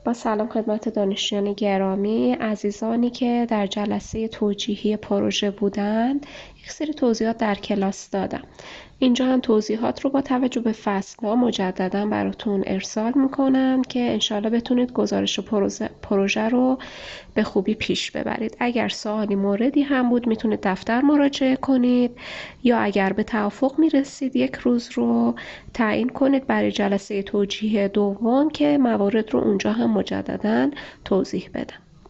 با سلام خدمت دانشجویان گرامی، عزیزانی که در جلسه توجیهی پروژه بودند. یک سری توضیحات در کلاس دادم. اینجا هم توضیحات رو با توجه به فصل‌ها مجددا براتون ارسال میکنم که انشالله بتونید گزارش پروژه رو به خوبی پیش ببرید. اگر سوالی موردی هم بود میتونید دفتر مراجعه کنید یا اگر به توافق میرسید یک روز رو تعیین کنید برای جلسه توجیه دوم که موارد رو اونجا هم مجددا توضیح بدم.